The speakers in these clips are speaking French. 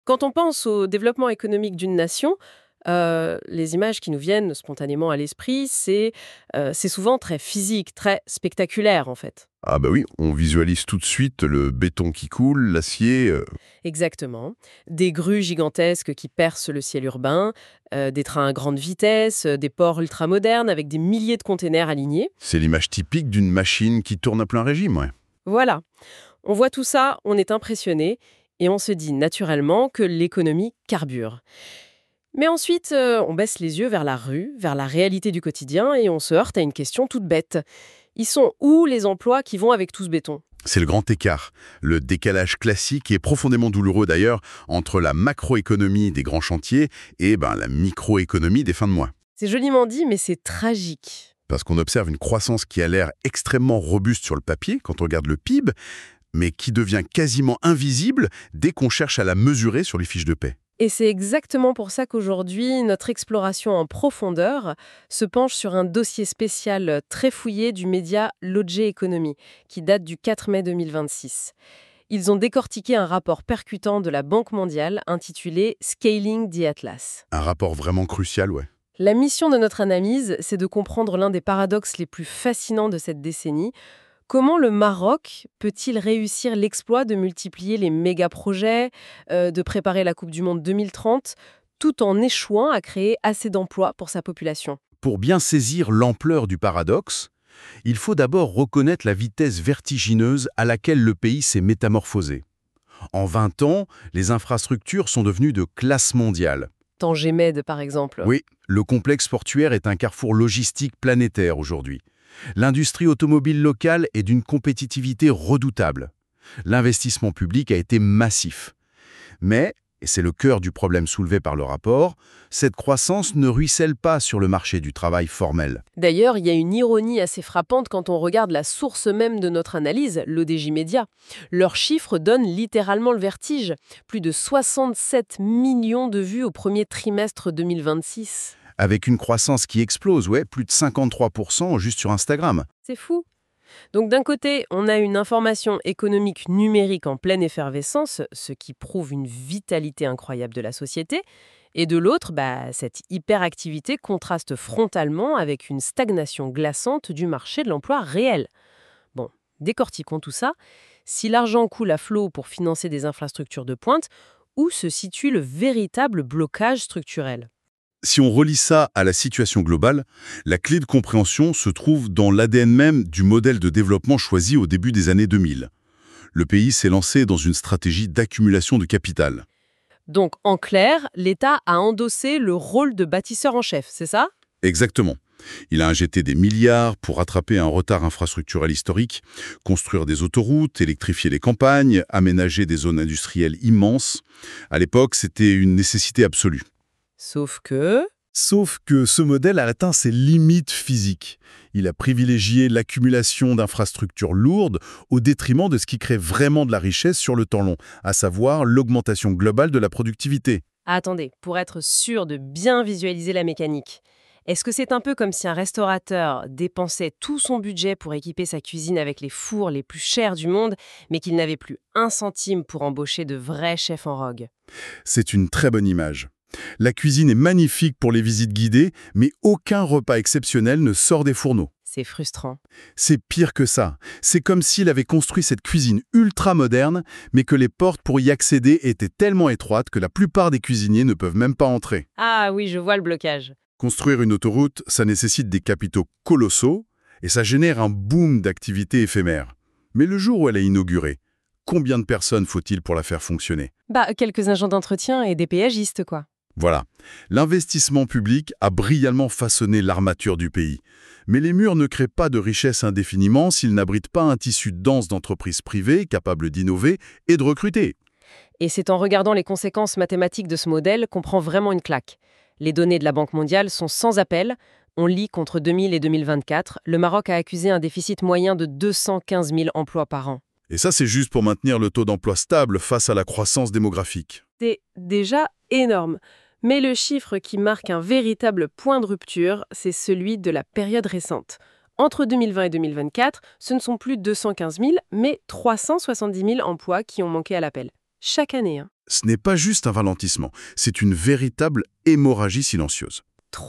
Quand on pense au développement économique d'une nation, les images qui nous viennent spontanément à l'esprit, c'est souvent très physique, très spectaculaire en fait. Ah bah oui, on visualise tout de suite le béton qui coule, l'acier. Exactement. Des grues gigantesques qui percent le ciel urbain, des trains à grande vitesse, des ports ultramodernes avec des milliers de containers alignés. C'est l'image typique d'une machine qui tourne à plein régime, ouais. Voilà. On voit tout ça, on est impressionné et on se dit naturellement que l'économie carbure. Mais ensuite, on baisse les yeux vers la rue, vers la réalité du quotidien et on se heurte à une question toute bête. Ils sont où les emplois qui vont avec tout ce béton? C'est le grand écart. Le décalage classique est profondément douloureux d'ailleurs entre la macroéconomie des grands chantiers et la microéconomie des fins de mois. C'est joliment dit, mais c'est tragique. Parce qu'on observe une croissance qui a l'air extrêmement robuste sur le papier quand on regarde le PIB, mais qui devient quasiment invisible dès qu'on cherche à la mesurer sur les fiches de paie. Et c'est exactement pour ça qu'aujourd'hui, notre exploration en profondeur se penche sur un dossier spécial très fouillé du média l'Odge Economy, qui date du 4 mai 2026. Ils ont décortiqué un rapport percutant de la Banque mondiale intitulé Scaling the Atlas. Un rapport vraiment crucial, ouais. La mission de notre analyse, c'est de comprendre l'un des paradoxes les plus fascinants de cette décennie. Comment le Maroc peut-il réussir l'exploit de multiplier les méga-projets, de préparer la Coupe du Monde 2030, tout en échouant à créer assez d'emplois pour sa population? Pour bien saisir l'ampleur du paradoxe, il faut d'abord reconnaître la vitesse vertigineuse à laquelle le pays s'est métamorphosé. En 20 ans, les infrastructures sont devenues de classe mondiale. Tanger Med, par exemple. Oui, le complexe portuaire est un carrefour logistique planétaire aujourd'hui. L'industrie automobile locale est d'une compétitivité redoutable. L'investissement public a été massif. Mais, et c'est le cœur du problème soulevé par le rapport, cette croissance ne ruisselle pas sur le marché du travail formel. D'ailleurs, il y a une ironie assez frappante quand on regarde la source même de notre analyse, l'ODJ Media. Leurs chiffres donnent littéralement le vertige. Plus de 67 millions de vues au premier trimestre 2026. Avec une croissance qui explose, ouais, plus de 53% juste sur Instagram. C'est fou. Donc d'un côté, on a une information économique numérique en pleine effervescence, ce qui prouve une vitalité incroyable de la société. Et de l'autre, cette hyperactivité contraste frontalement avec une stagnation glaçante du marché de l'emploi réel. Bon, décortiquons tout ça. Si l'argent coule à flot pour financer des infrastructures de pointe, où se situe le véritable blocage structurel? Si on relie ça à la situation globale, la clé de compréhension se trouve dans l'ADN même du modèle de développement choisi au début des années 2000. Le pays s'est lancé dans une stratégie d'accumulation de capital. Donc, en clair, l'État a endossé le rôle de bâtisseur en chef, c'est ça? Exactement. Il a injecté des milliards pour rattraper un retard infrastructurel historique, construire des autoroutes, électrifier les campagnes, aménager des zones industrielles immenses. À l'époque, c'était une nécessité absolue. Sauf que... Sauf que ce modèle a atteint ses limites physiques. Il a privilégié l'accumulation d'infrastructures lourdes au détriment de ce qui crée vraiment de la richesse sur le temps long, à savoir l'augmentation globale de la productivité. Attendez, pour être sûr de bien visualiser la mécanique, est-ce que c'est un peu comme si un restaurateur dépensait tout son budget pour équiper sa cuisine avec les fours les plus chers du monde, mais qu'il n'avait plus un centime pour embaucher de vrais chefs en rogue? C'est une très bonne image. La cuisine est magnifique pour les visites guidées, mais aucun repas exceptionnel ne sort des fourneaux. C'est frustrant. C'est pire que ça. C'est comme s'il avait construit cette cuisine ultra moderne, mais que les portes pour y accéder étaient tellement étroites que la plupart des cuisiniers ne peuvent même pas entrer. Ah oui, je vois le blocage. Construire une autoroute, ça nécessite des capitaux colossaux, et ça génère un boom d'activité éphémère. Mais le jour où elle est inaugurée, combien de personnes faut-il pour la faire fonctionner? Quelques agents d'entretien et des péagistes, quoi. Voilà. L'investissement public a brillamment façonné l'armature du pays. Mais les murs ne créent pas de richesse indéfiniment s'ils n'abritent pas un tissu dense d'entreprises privées capables d'innover et de recruter. Et c'est en regardant les conséquences mathématiques de ce modèle qu'on prend vraiment une claque. Les données de la Banque mondiale sont sans appel. On lit qu'entre 2000 et 2024, le Maroc a accusé un déficit moyen de 215 000 emplois par an. Et ça, c'est juste pour maintenir le taux d'emploi stable face à la croissance démographique. C'est déjà énorme. Mais le chiffre qui marque un véritable point de rupture, c'est celui de la période récente. Entre 2020 et 2024, ce ne sont plus 215 000, mais 370 000 emplois qui ont manqué à l'appel. chaque année, hein. Ce n'est pas juste un ralentissement, c'est une véritable hémorragie silencieuse.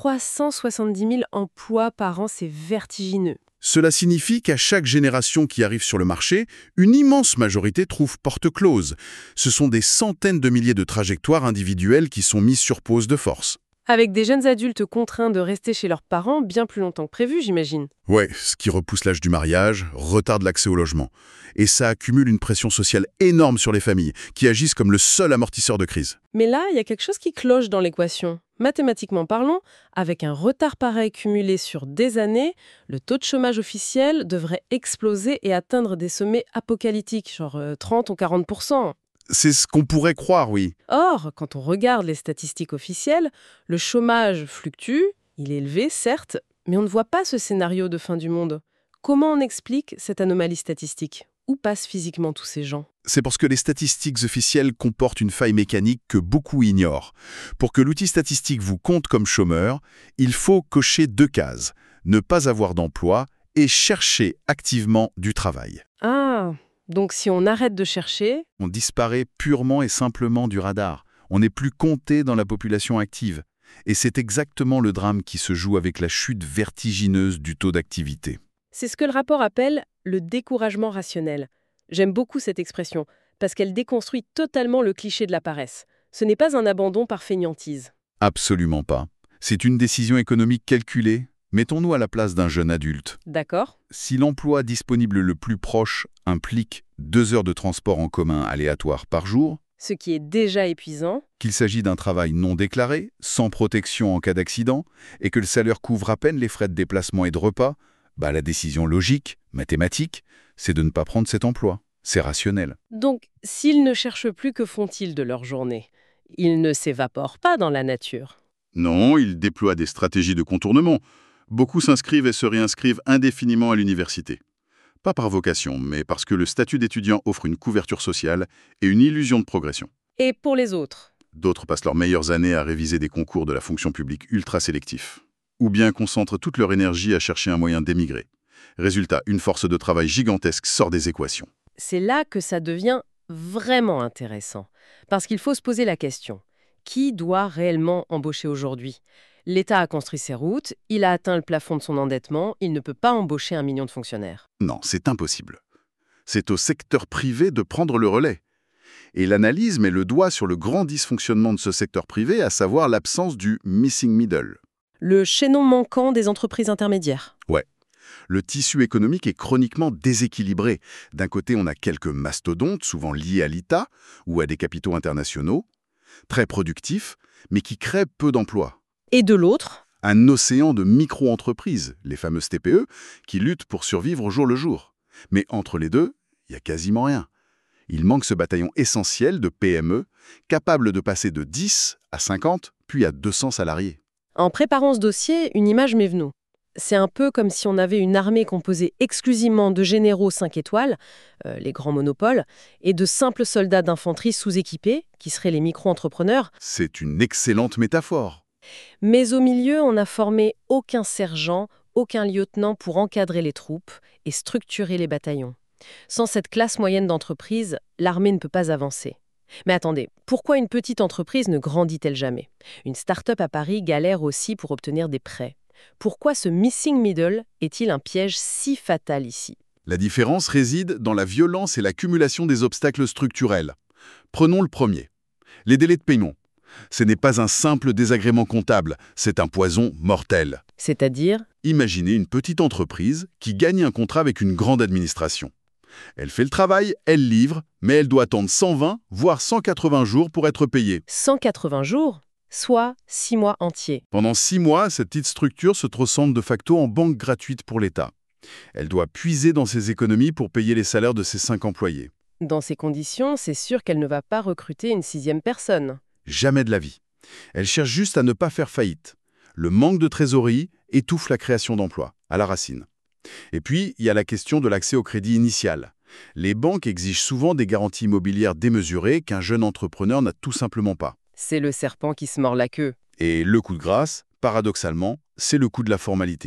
370 000 emplois par an, c'est vertigineux. Cela signifie qu'à chaque génération qui arrive sur le marché, une immense majorité trouve porte close. Ce sont des centaines de milliers de trajectoires individuelles qui sont mises sur pause de force. Avec des jeunes adultes contraints de rester chez leurs parents bien plus longtemps que prévu, j'imagine. Ouais, ce qui repousse l'âge du mariage, retarde l'accès au logement. Et ça accumule une pression sociale énorme sur les familles, qui agissent comme le seul amortisseur de crise. Mais là, il y a quelque chose qui cloche dans l'équation. Mathématiquement parlant, avec un retard pareil cumulé sur des années, le taux de chômage officiel devrait exploser et atteindre des sommets apocalyptiques, genre 30 ou 40%. C'est ce qu'on pourrait croire, oui. Or, quand on regarde les statistiques officielles, le chômage fluctue, il est élevé, certes, mais on ne voit pas ce scénario de fin du monde. Comment on explique cette anomalie statistique? Où passent physiquement tous ces gens? C'est parce que les statistiques officielles comportent une faille mécanique que beaucoup ignorent. Pour que l'outil statistique vous compte comme chômeur, il faut cocher 2 cases. Ne pas avoir d'emploi et chercher activement du travail. Ah, donc si on arrête de chercher, On disparaît purement et simplement du radar. On n'est plus compté dans la population active. Et c'est exactement le drame qui se joue avec la chute vertigineuse du taux d'activité. c'est ce que le rapport appelle le découragement rationnel. J'aime beaucoup cette expression, parce qu'elle déconstruit totalement le cliché de la paresse. Ce n'est pas un abandon par fainéantise. Absolument pas. C'est une décision économique calculée. Mettons-nous à la place d'un jeune adulte. D'accord? Si l'emploi disponible le plus proche implique 2 heures de transport en commun aléatoire par jour, Ce qui est déjà épuisant. qu'il s'agit d'un travail non déclaré, sans protection en cas d'accident, et que le salaire couvre à peine les frais de déplacement et de repas, la décision logique, mathématique, c'est de ne pas prendre cet emploi. C'est rationnel. Donc, s'ils ne cherchent plus, que font-ils de leur journée? Ils ne s'évaporent pas dans la nature. Non, ils déploient des stratégies de contournement. Beaucoup s'inscrivent et se réinscrivent indéfiniment à l'université. Pas par vocation, mais parce que le statut d'étudiant offre une couverture sociale et une illusion de progression. Et pour les autres? D'autres passent leurs meilleures années à réviser des concours de la fonction publique ultra sélectifs. Ou bien concentrent toute leur énergie à chercher un moyen d'émigrer. Résultat, une force de travail gigantesque sort des équations. C'est là que ça devient vraiment intéressant. Parce qu'il faut se poser la question. Qui doit réellement embaucher aujourd'hui? L'État a construit ses routes, il a atteint le plafond de son endettement, il ne peut pas embaucher 1 million de fonctionnaires. Non, c'est impossible. C'est au secteur privé de prendre le relais. Et l'analyse met le doigt sur le grand dysfonctionnement de ce secteur privé, à savoir l'absence du missing middle. Le chaînon manquant des entreprises intermédiaires. Ouais. Le tissu économique est chroniquement déséquilibré. D'un côté, on a quelques mastodontes, souvent liés à l'État ou à des capitaux internationaux, très productifs, mais qui créent peu d'emplois. Et de l'autre, Un océan de micro-entreprises, les fameuses TPE, qui luttent pour survivre au jour le jour. Mais entre les deux, il n'y a quasiment rien. Il manque ce bataillon essentiel de PME, capable de passer de 10 à 50, puis à 200 salariés. en préparant ce dossier, une image m'est venue. C'est un peu comme si on avait une armée composée exclusivement de généraux 5 étoiles, les grands monopoles, et de simples soldats d'infanterie sous-équipés, qui seraient les micro-entrepreneurs. C'est une excellente métaphore. Mais au milieu, on n'a formé aucun sergent, aucun lieutenant pour encadrer les troupes et structurer les bataillons. Sans cette classe moyenne d'entreprise, l'armée ne peut pas avancer. Mais attendez, pourquoi une petite entreprise ne grandit-elle jamais? Une start-up à Paris galère aussi pour obtenir des prêts. Pourquoi ce missing middle est-il un piège si fatal ici? La différence réside dans la violence et l'accumulation des obstacles structurels. Prenons le premier. Les délais de paiement. Ce n'est pas un simple désagrément comptable, c'est un poison mortel. C'est-à-dire? Imaginez une petite entreprise qui gagne un contrat avec une grande administration. Elle fait le travail, elle livre, mais elle doit attendre 120, voire 180 jours pour être payée. 180 jours, soit 6 mois entiers. Pendant 6 mois, cette petite structure se transforme de facto en banque gratuite pour l'État. Elle doit puiser dans ses économies pour payer les salaires de ses 5 employés. Dans ces conditions, c'est sûr qu'elle ne va pas recruter une 6e personne. Jamais de la vie. Elle cherche juste à ne pas faire faillite. Le manque de trésorerie étouffe la création d'emplois, à la racine. Et puis, il y a la question de l'accès au crédit initial. Les banques exigent souvent des garanties immobilières démesurées qu'un jeune entrepreneur n'a tout simplement pas. C'est le serpent qui se mord la queue. Et le coup de grâce, paradoxalement, c'est le coût de la formalité.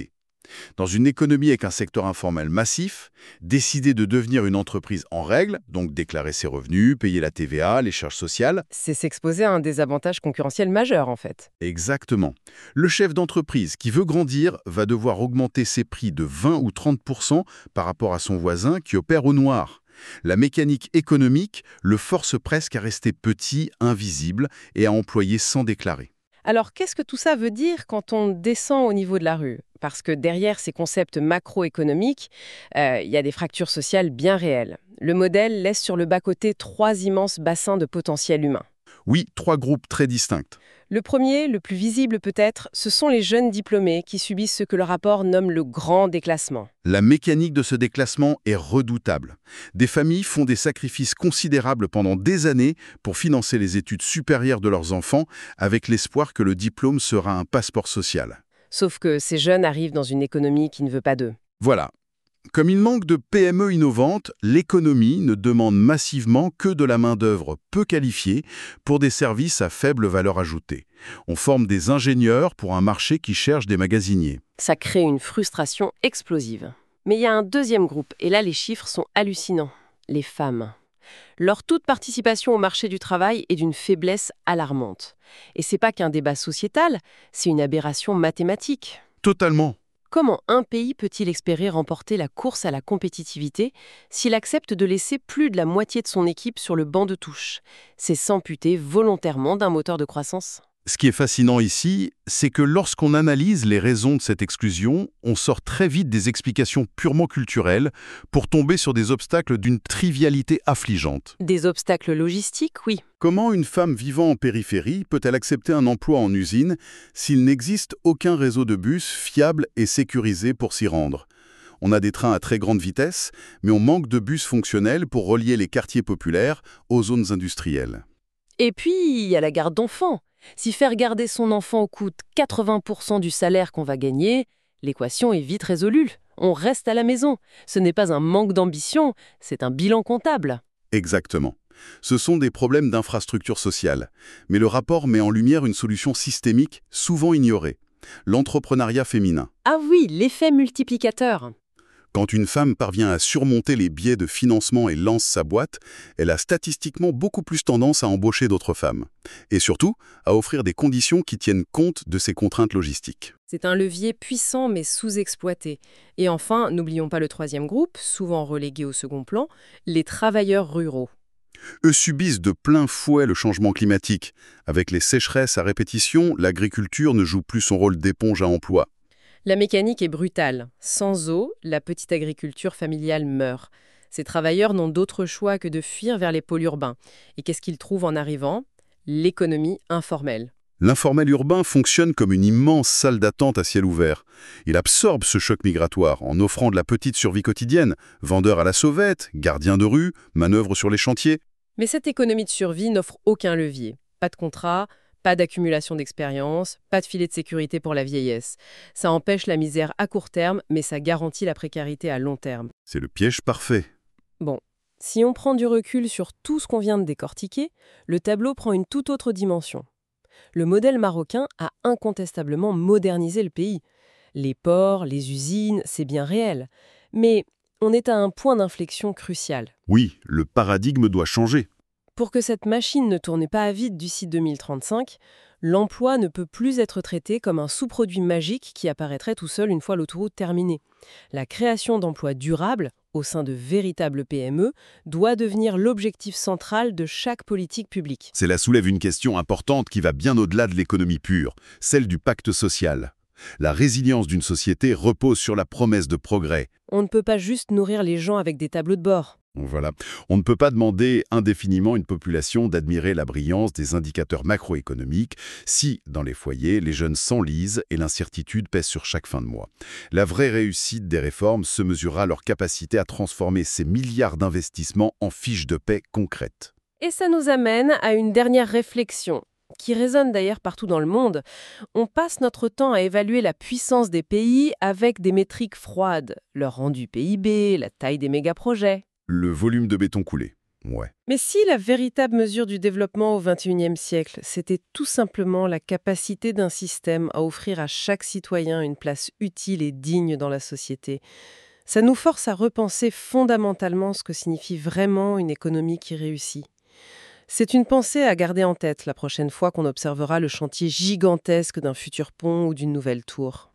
Dans une économie avec un secteur informel massif, décider de devenir une entreprise en règle, donc déclarer ses revenus, payer la TVA, les charges sociales, C'est s'exposer à un désavantage concurrentiel majeur, en fait. exactement. Le chef d'entreprise qui veut grandir va devoir augmenter ses prix de 20 ou 30% par rapport à son voisin qui opère au noir. La mécanique économique le force presque à rester petit, invisible et à employer sans déclarer. Alors, qu'est-ce que tout ça veut dire quand on descend au niveau de la rue? Parce que derrière ces concepts macroéconomiques, il y a des fractures sociales bien réelles. Le modèle laisse sur le bas-côté 3 immenses bassins de potentiel humain. Oui, 3 groupes très distincts. Le premier, le plus visible peut-être, ce sont les jeunes diplômés qui subissent ce que le rapport nomme le grand déclassement. La mécanique de ce déclassement est redoutable. Des familles font des sacrifices considérables pendant des années pour financer les études supérieures de leurs enfants avec l'espoir que le diplôme sera un passeport social. Sauf que ces jeunes arrivent dans une économie qui ne veut pas d'eux. Voilà. Comme il manque de PME innovantes, l'économie ne demande massivement que de la main-d'œuvre peu qualifiée pour des services à faible valeur ajoutée. On forme des ingénieurs pour un marché qui cherche des magasiniers. Ça crée une frustration explosive. Mais il y a un deuxième groupe, et là les chiffres sont hallucinants. Les femmes. Leur taux de participation au marché du travail est d'une faiblesse alarmante. Et c'est pas qu'un débat sociétal, c'est une aberration mathématique. Totalement. Comment un pays peut-il espérer remporter la course à la compétitivité s'il accepte de laisser plus de la moitié de son équipe sur le banc de touche? C'est s'amputer volontairement d'un moteur de croissance. Ce qui est fascinant ici, c'est que lorsqu'on analyse les raisons de cette exclusion, on sort très vite des explications purement culturelles pour tomber sur des obstacles d'une trivialité affligeante. Des obstacles logistiques, oui. Comment une femme vivant en périphérie peut-elle accepter un emploi en usine s'il n'existe aucun réseau de bus fiable et sécurisé pour s'y rendre? On a des trains à très grande vitesse, mais on manque de bus fonctionnels pour relier les quartiers populaires aux zones industrielles. Et puis, il y a la garde d'enfants. Si faire garder son enfant coûte 80% du salaire qu'on va gagner, l'équation est vite résolue. On reste à la maison. Ce n'est pas un manque d'ambition, c'est un bilan comptable. Exactement. Ce sont des problèmes d'infrastructure sociale. Mais le rapport met en lumière une solution systémique souvent ignorée. L'entrepreneuriat féminin. Ah oui, l'effet multiplicateur. Quand une femme parvient à surmonter les biais de financement et lance sa boîte, elle a statistiquement beaucoup plus tendance à embaucher d'autres femmes. Et surtout, à offrir des conditions qui tiennent compte de ces contraintes logistiques. C'est un levier puissant mais sous-exploité. Et enfin, n'oublions pas le troisième groupe, souvent relégué au second plan, les travailleurs ruraux. Eux subissent de plein fouet le changement climatique. Avec les sécheresses à répétition, l'agriculture ne joue plus son rôle d'éponge à emploi. La mécanique est brutale. Sans eau, la petite agriculture familiale meurt. Ces travailleurs n'ont d'autre choix que de fuir vers les pôles urbains. Et qu'est-ce qu'ils trouvent en arrivant? L'économie informelle. L'informel urbain fonctionne comme une immense salle d'attente à ciel ouvert. Il absorbe ce choc migratoire en offrant de la petite survie quotidienne, vendeurs à la sauvette, gardiens de rue, manœuvres sur les chantiers. Mais cette économie de survie n'offre aucun levier. Pas de contrat, pas d'accumulation d'expérience, pas de filet de sécurité pour la vieillesse. Ça empêche la misère à court terme, mais ça garantit la précarité à long terme. C'est le piège parfait. Bon, si on prend du recul sur tout ce qu'on vient de décortiquer, le tableau prend une toute autre dimension. Le modèle marocain a incontestablement modernisé le pays. Les ports, les usines, c'est bien réel. Mais on est à un point d'inflexion crucial. Oui, le paradigme doit changer. Pour que cette machine ne tourne pas à vide d'ici 2035, l'emploi ne peut plus être traité comme un sous-produit magique qui apparaîtrait tout seul une fois l'autoroute terminée. La création d'emplois durables, au sein de véritables PME, doit devenir l'objectif central de chaque politique publique. Cela soulève une question importante qui va bien au-delà de l'économie pure, celle du pacte social. La résilience d'une société repose sur la promesse de progrès. On ne peut pas juste nourrir les gens avec des tableaux de bord. Voilà. On ne peut pas demander indéfiniment à une population d'admirer la brillance des indicateurs macroéconomiques si, dans les foyers, les jeunes s'enlisent et l'incertitude pèse sur chaque fin de mois. La vraie réussite des réformes se mesurera à leur capacité à transformer ces milliards d'investissements en fiches de paie concrètes. Et ça nous amène à une dernière réflexion, qui résonne d'ailleurs partout dans le monde. On passe notre temps à évaluer la puissance des pays avec des métriques froides, leur rendu PIB, la taille des méga-projets. Le volume de béton coulé. Ouais. Mais si la véritable mesure du développement au XXIe siècle, c'était tout simplement la capacité d'un système à offrir à chaque citoyen une place utile et digne dans la société, ça nous force à repenser fondamentalement ce que signifie vraiment une économie qui réussit. C'est une pensée à garder en tête la prochaine fois qu'on observera le chantier gigantesque d'un futur pont ou d'une nouvelle tour.